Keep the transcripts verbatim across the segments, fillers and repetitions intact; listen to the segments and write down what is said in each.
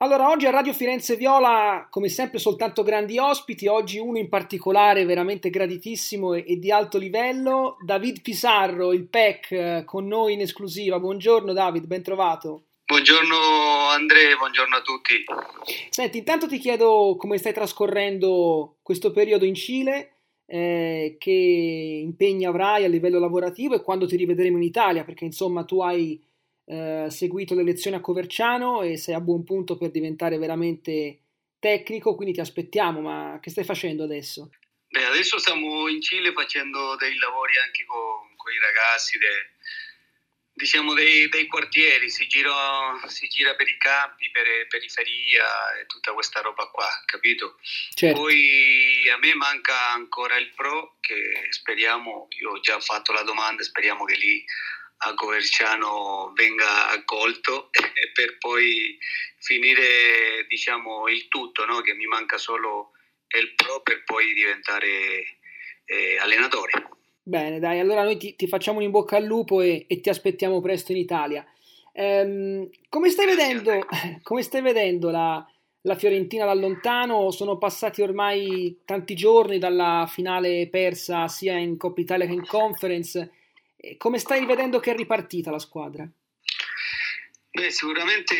Allora, oggi a Radio Firenze Viola, come sempre, soltanto grandi ospiti. Oggi uno in particolare veramente graditissimo e, e di alto livello, David Pizarro, il P E C, eh, con noi in esclusiva. Buongiorno David, ben trovato. Buongiorno Andrea, buongiorno a tutti. Senti, intanto ti chiedo come stai trascorrendo questo periodo in Cile, eh, che impegni avrai a livello lavorativo e quando ti rivedremo in Italia, perché insomma tu hai eh, seguito le lezioni a Coverciano e sei a buon punto per diventare veramente tecnico, quindi ti aspettiamo, ma che stai facendo adesso? Beh, adesso stiamo in Cile facendo dei lavori anche con, con i ragazzi, de- diciamo dei, dei quartieri, si gira, si gira per i campi, per periferia e tutta questa roba qua, capito? Certo. Poi a me manca ancora il pro, che speriamo, io ho già fatto la domanda, speriamo che lì a Coverciano venga accolto e per poi finire, diciamo, il tutto, no? Che mi manca solo il pro per poi diventare eh, allenatore. Bene, dai, allora noi ti, ti facciamo un in bocca al lupo e, e ti aspettiamo presto in Italia. Ehm, come stai Grazie, vedendo, Andrea. come stai vedendo la, la Fiorentina da lontano? Sono passati ormai tanti giorni dalla finale persa sia in Coppa Italia che in Conference. E come stai vedendo che è ripartita la squadra? Beh, sicuramente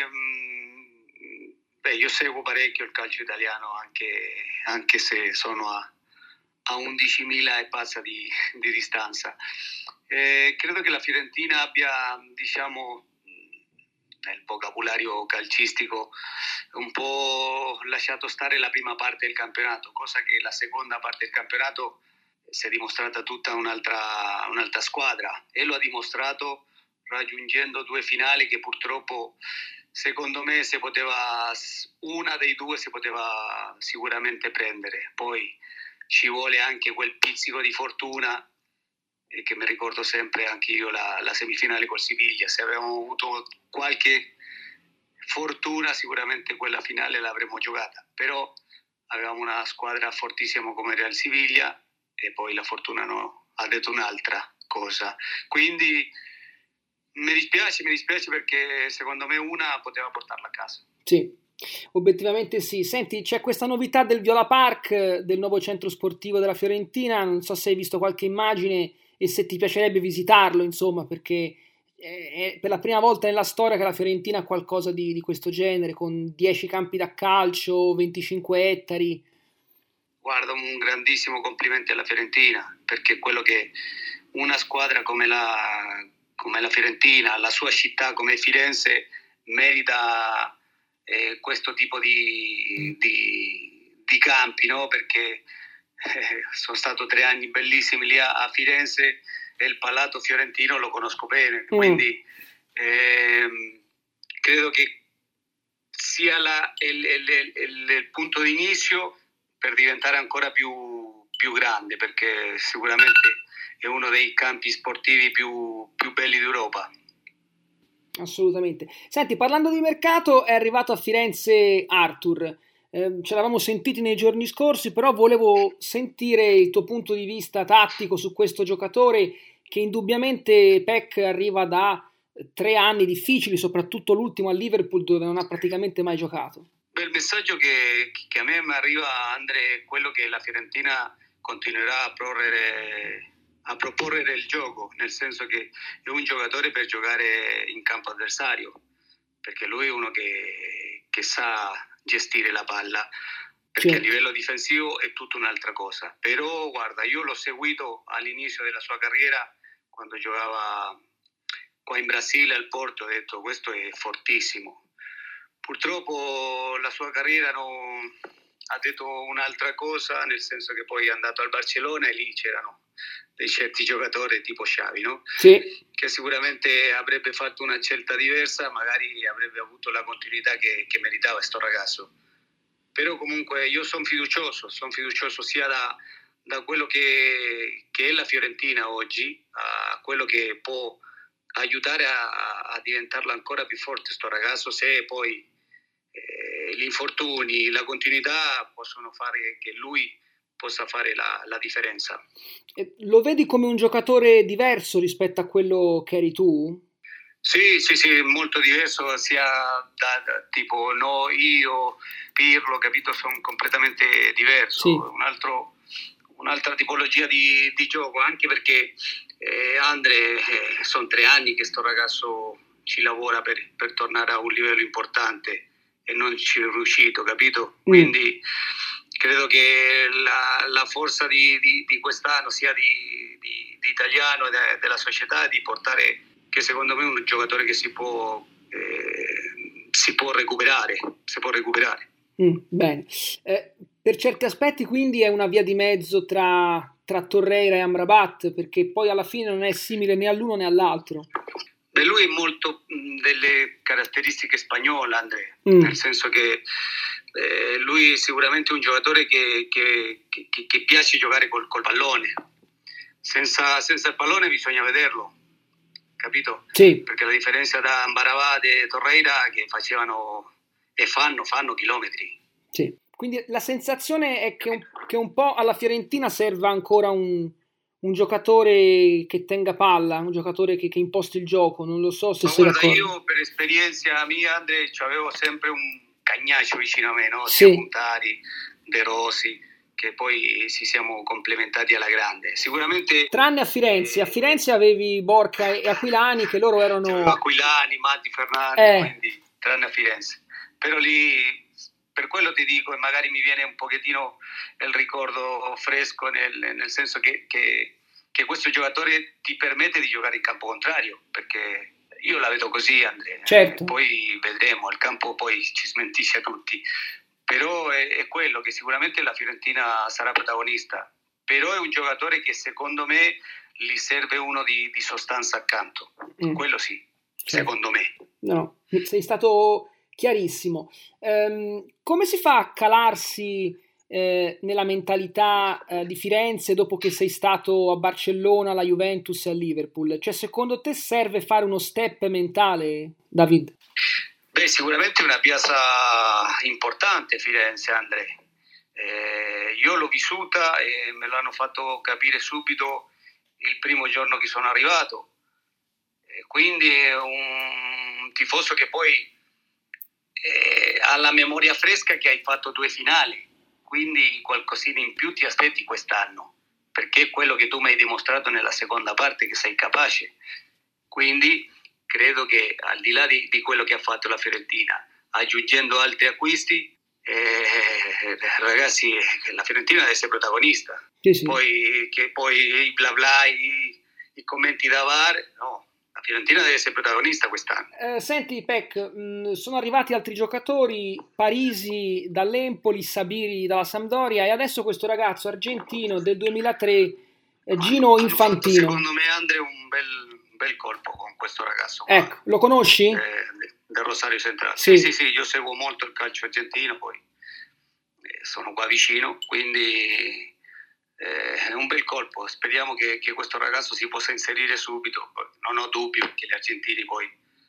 mh, beh, io seguo parecchio il calcio italiano, anche, anche se sono a, a undicimila e passa di, di distanza. Eh, credo che la Fiorentina abbia, diciamo, nel vocabolario calcistico un po' lasciato stare la prima parte del campionato, cosa che la seconda parte del campionato si è dimostrata tutta un'altra, un'altra squadra e lo ha dimostrato raggiungendo due finali che purtroppo secondo me si poteva, una dei due si poteva sicuramente prendere, poi ci vuole anche quel pizzico di fortuna e che mi ricordo sempre anche io la, la semifinale col Siviglia, se avevamo avuto qualche fortuna sicuramente quella finale l'avremmo giocata, però avevamo una squadra fortissima come Real Siviglia e poi la fortuna no, ha detto un'altra cosa, quindi mi dispiace, mi dispiace perché secondo me una poteva portarla a casa. Sì, obiettivamente sì. Senti, c'è questa novità del Viola Park, del nuovo centro sportivo della Fiorentina, non so se hai visto qualche immagine e se ti piacerebbe visitarlo, insomma, perché è per la prima volta nella storia che la Fiorentina ha qualcosa di, di questo genere, con dieci campi da calcio, venticinque ettari. Guarda, un grandissimo complimento alla Fiorentina, perché quello che una squadra come la, come la Fiorentina, la sua città come Firenze, merita eh, questo tipo di, di, di campi, no? Perché eh, sono stato tre anni bellissimi lì a, a Firenze e il Palato Fiorentino lo conosco bene, Mm. quindi eh, credo che sia la, il, il, il, il punto di inizio per diventare ancora più, più grande, perché sicuramente è uno dei campi sportivi più, più belli d'Europa. Assolutamente. Senti, parlando di mercato, è arrivato a Firenze Arthur. Eh, ce l'avevamo sentiti nei giorni scorsi, però volevo sentire il tuo punto di vista tattico su questo giocatore che indubbiamente P E C arriva da tre anni difficili, soprattutto l'ultimo a Liverpool dove non ha praticamente mai giocato. Beh, il messaggio che, che a me mi arriva, Andre, è quello che la Fiorentina continuerà a proporre, a proporre il gioco, nel senso che è un giocatore per giocare in campo avversario, perché lui è uno che, che sa gestire la palla, perché Certo. a livello difensivo è tutta un'altra cosa. Però guarda, io l'ho seguito all'inizio della sua carriera quando giocava qua in Brasile al Porto, ho detto questo è fortissimo. Purtroppo la sua carriera non ha detto un'altra cosa, nel senso che poi è andato al Barcellona e lì c'erano dei certi giocatori tipo Xavi, no? Sì. Che sicuramente avrebbe fatto una scelta diversa, magari avrebbe avuto la continuità che, che meritava questo ragazzo. Però comunque io sono fiducioso, sono fiducioso sia da, da quello che, che è la Fiorentina oggi, a quello che può aiutare a, a diventarla ancora più forte sto ragazzo, se poi eh, gli infortuni, la continuità possono fare che lui possa fare la, la differenza. Lo vedi come un giocatore diverso rispetto a quello che eri tu? Sì, sì, sì, molto diverso sia da, da tipo no, io, Pirlo, capito, sono completamente Sì. diverso, un altro, un'altra tipologia di, di gioco, anche perché eh, Andre, eh, sono tre anni che sto ragazzo ci lavora per, per tornare a un livello importante e non ci è riuscito, capito? Mm. Quindi credo che la, la forza di, di, di quest'anno sia di, di, di italiano e de, della società è di portare, che secondo me è un giocatore che si può, eh, si può recuperare, si può recuperare. Mm, bene. Eh, per certi aspetti quindi è una via di mezzo tra, tra Torreira e Amrabat, perché poi alla fine non è simile né all'uno né all'altro. Beh, lui è molto mh, delle caratteristiche spagnole, Andrea, Mm. nel senso che eh, lui è sicuramente un giocatore che, che, che, che piace giocare col, col pallone. Senza, senza il pallone bisogna vederlo, capito? Sì. Perché la differenza da Amrabat e Torreira che facevano e fanno, fanno chilometri. Sì. Quindi la sensazione è che un, che un po' alla Fiorentina serva ancora un, un giocatore che tenga palla, un giocatore che, che imposti il gioco, non lo so se Ma sei guarda, d'accordo. io per esperienza mia, Andre, avevo sempre un Cagnaccio vicino a me, no? Sì. Sia Montari, De Rosi, che poi ci siamo complementati alla grande. Sicuramente... Tranne a Firenze, eh, a Firenze avevi Borca e Aquilani che loro erano... Aquilani, Matti Fernandi, Eh. quindi tranne a Firenze. Però lì, per quello ti dico, e magari mi viene un pochettino il ricordo fresco, nel, nel senso che, che, che questo giocatore ti permette di giocare in campo contrario, perché io la vedo così, Andrea. Certo. Eh, poi vedremo, il campo poi ci smentisce a tutti. Però è, è quello che sicuramente la Fiorentina sarà protagonista. Però è un giocatore che secondo me gli serve uno di, di sostanza accanto. Mm. Quello sì, certo. Secondo me. No, sei stato chiarissimo. Ehm, come si fa a calarsi eh, nella mentalità eh, di Firenze dopo che sei stato a Barcellona, alla Juventus e a Liverpool? Cioè, secondo te serve fare uno step mentale, David? Beh, sicuramente è una piazza importante Firenze, Andrea. Eh, io l'ho vissuta e me l'hanno fatto capire subito il primo giorno che sono arrivato. Eh, quindi è un tifoso che poi eh, ha la memoria fresca che hai fatto due finali, quindi qualcosina in più ti aspetti quest'anno, perché è quello che tu mi hai dimostrato nella seconda parte che sei capace. Quindi credo che al di là di, di quello che ha fatto la Fiorentina, aggiungendo altri acquisti, eh, ragazzi, la Fiorentina deve essere protagonista. Sì, sì. Poi, che poi i bla bla, i, i commenti da V A R, no, la Fiorentina deve essere protagonista quest'anno. Eh, senti, Pec, mh, sono arrivati altri giocatori, Parisi dall'Empoli, Sabiri dalla Sampdoria e adesso questo ragazzo argentino del duemilatré, eh, Gino hanno Infantino. Fatto, secondo me, Andre, un bel, un bel colpo con questo ragazzo qua. Ecco, lo conosci? Eh, del Rosario Centrale. Sì. sì, sì, sì, io seguo molto il calcio argentino, poi eh, sono qua vicino, quindi eh, è un bel colpo. Speriamo che, che questo ragazzo si possa inserire subito. Non ho dubbi perché gli argentini poi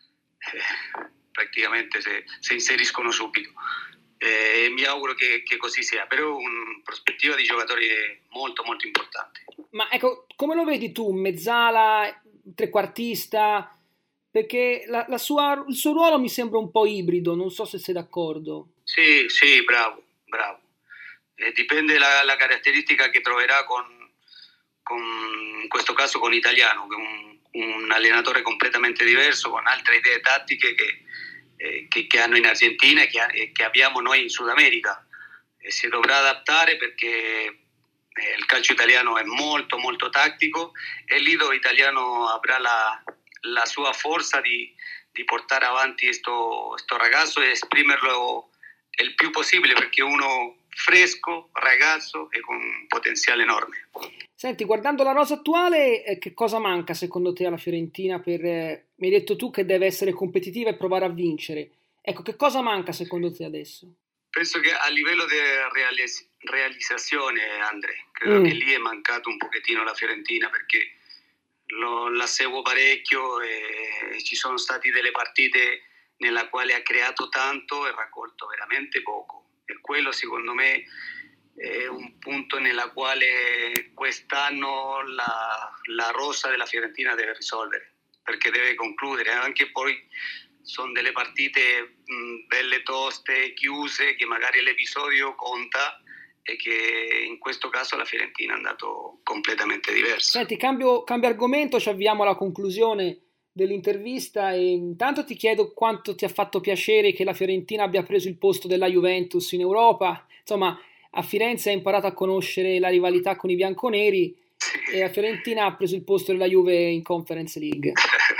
eh, praticamente se, se inseriscono subito. Eh, mi auguro che, che così sia, però una prospettiva di giocatore molto molto importante. Ma ecco, come lo vedi tu, mezzala, trequartista? Perché la, la sua, il suo ruolo mi sembra un po' ibrido, non so se sei d'accordo. Sì, sì, bravo, bravo. Eh, dipende la, la caratteristica che troverà con, con, in questo caso con Italiano, che è un, un allenatore completamente diverso, con altre idee tattiche che, eh, che, che hanno in Argentina e che, che abbiamo noi in Sud America. E si dovrà adattare perché eh, il calcio italiano è molto molto tattico e lì dove Italiano avrà la, la sua forza di, di portare avanti questo ragazzo e esprimerlo il più possibile, perché uno fresco, ragazzo e con un potenziale enorme. Senti, guardando la rosa attuale, eh, che cosa manca secondo te alla Fiorentina per... Eh, mi hai detto tu che deve essere competitiva e provare a vincere. Ecco, che cosa manca secondo te adesso? Penso che a livello di realis- realizzazione, Andre, credo mm. che lì è mancato un pochettino la Fiorentina, perché lo, la seguo parecchio e ci sono state delle partite nella quale ha creato tanto e raccolto veramente poco. E quello secondo me è un punto nella quale quest'anno la, la rosa della Fiorentina deve risolvere. perché deve concludere, anche poi sono delle partite mh, belle toste, chiuse, che magari l'episodio conta e che in questo caso la Fiorentina è andato completamente diverso. Senti, cambio, cambio argomento, ci avviamo alla conclusione dell'intervista e intanto ti chiedo quanto ti ha fatto piacere che la Fiorentina abbia preso il posto della Juventus in Europa. Insomma, a Firenze hai imparato a conoscere la rivalità con i bianconeri e la Fiorentina ha preso il posto della Juve in Conference League.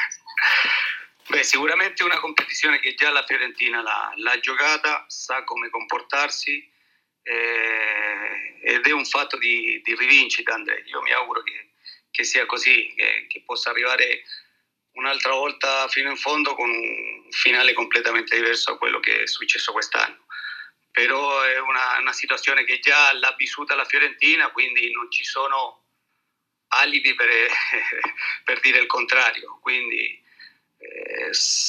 Beh, sicuramente è una competizione che già la Fiorentina l'ha, l'ha giocata, sa come comportarsi, eh, ed è un fatto di, di rivincita, Andrea. Io mi auguro che, che sia così, che, che possa arrivare un'altra volta fino in fondo con un finale completamente diverso a quello che è successo quest'anno. Però è una, una situazione che già l'ha vissuta la Fiorentina, quindi non ci sono alibi per, per dire il contrario. Quindi eh,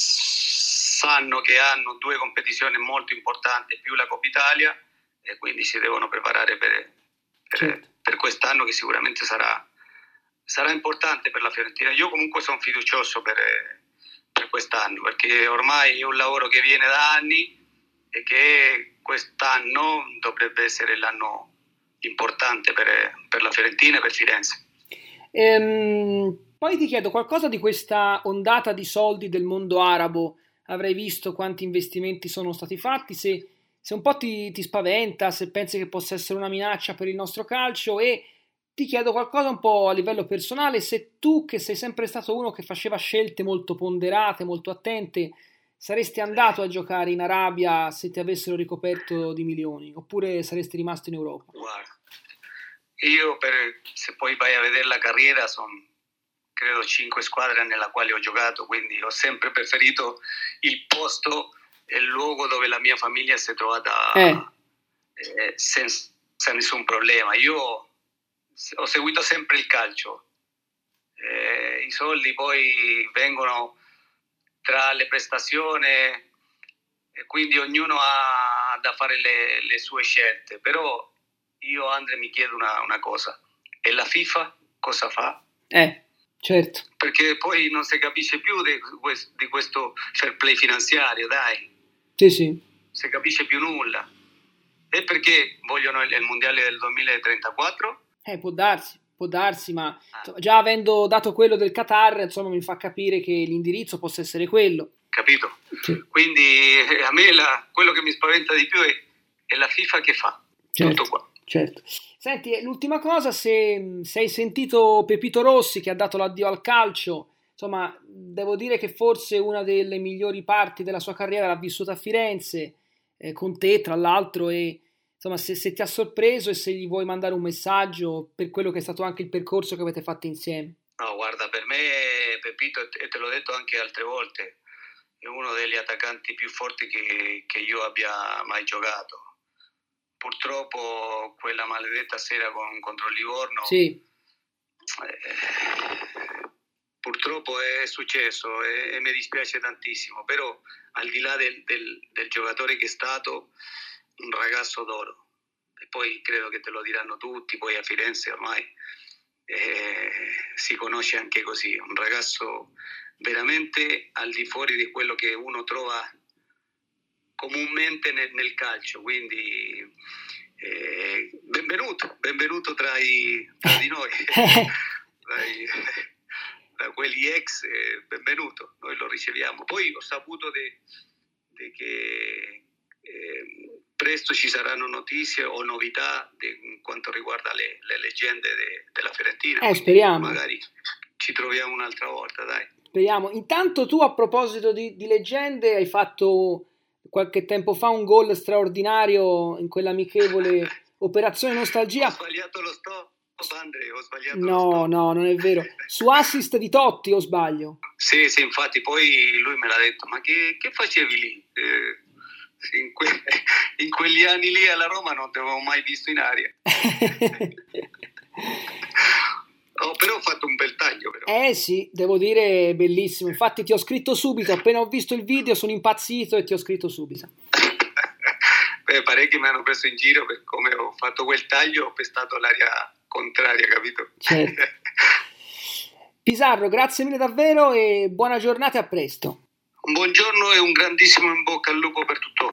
sanno che hanno due competizioni molto importanti, più la Coppa Italia, e quindi si devono preparare per, per, certo. per quest'anno, che sicuramente sarà, sarà importante per la Fiorentina. Io comunque sono fiducioso per, per quest'anno, perché ormai è un lavoro che viene da anni e che quest'anno dovrebbe essere l'anno importante per, per la Fiorentina e per Firenze. Ehm, poi ti chiedo qualcosa di questa ondata di soldi del mondo arabo. Avrai visto quanti investimenti sono stati fatti, se se un po' ti, ti spaventa, se pensi che possa essere una minaccia per il nostro calcio, e ti chiedo qualcosa un po' a livello personale, se tu, che sei sempre stato uno che faceva scelte molto ponderate, molto attente, saresti andato a giocare in Arabia se ti avessero ricoperto di milioni, oppure saresti rimasto in Europa? Guarda, io per, se poi vai a vedere la carriera, sono credo cinque squadre nella quale ho giocato, quindi ho sempre preferito il posto è il luogo dove la mia famiglia si è trovata eh. Eh, senza, senza nessun problema. Io ho seguito sempre il calcio, eh, i soldi poi vengono tra le prestazioni e quindi ognuno ha da fare le, le sue scelte, però io, Andre, mi chiedo una, una cosa: e la FIFA cosa fa? Eh, certo. Perché poi non si capisce più di, di questo fair play finanziario, dai. Sì, sì. Si capisce più nulla. E perché vogliono il, il mondiale del duemilatrentaquattro? Eh, può darsi, può darsi, ma ah. già avendo dato quello del Qatar, insomma, mi fa capire che l'indirizzo possa essere quello. Capito? Sì. Quindi a me la, quello che mi spaventa di più è, è la FIFA che fa. Certo, tutto qua. Certo. Senti, l'ultima cosa, se, se hai sentito Pepito Rossi che ha dato l'addio al calcio. Insomma, devo dire che forse una delle migliori parti della sua carriera l'ha vissuta a Firenze, eh, con te tra l'altro, e insomma, se, se ti ha sorpreso e se gli vuoi mandare un messaggio per quello che è stato anche il percorso che avete fatto insieme. No, guarda, per me Pepito, e te l'ho detto anche altre volte, è uno degli attaccanti più forti che, che io abbia mai giocato. Purtroppo quella maledetta sera con, contro il Livorno... Sì. Eh, Purtroppo è successo e, e mi dispiace tantissimo, però al di là del, del, del giocatore che è stato, un ragazzo d'oro. E poi credo che te lo diranno tutti, poi a Firenze ormai eh, si conosce anche così, un ragazzo veramente al di fuori di quello che uno trova comunemente nel, nel calcio, quindi eh, benvenuto, benvenuto tra, i, tra di noi. tra i, da quelli ex, eh, benvenuto, noi lo riceviamo. Poi ho saputo de, de che eh, presto ci saranno notizie o novità in quanto riguarda le, le leggende de, della Fiorentina. Eh, speriamo. Magari ci troviamo un'altra volta, dai. Speriamo. Intanto tu, a proposito di, di leggende, hai fatto qualche tempo fa un gol straordinario in quell'amichevole Operazione Nostalgia. Ho sbagliato lo stop. Andre, ho sbagliato. No, no, non è vero. Su assist di Totti o sbaglio? Sì, sì, infatti poi lui me l'ha detto, ma che, che facevi lì? Eh, in, que- in quegli anni lì alla Roma non ti avevo mai visto in aria. Oh, però ho fatto un bel taglio. Però. Eh sì, devo dire bellissimo. Infatti ti ho scritto subito, appena ho visto il video sono impazzito e ti ho scritto subito. Beh, parecchi mi hanno preso in giro per come ho fatto quel taglio, ho pestato l'aria contraria, capito? Certo. Pisarro, grazie mille davvero e buona giornata e a presto. Un buongiorno e un grandissimo in bocca al lupo per tutto.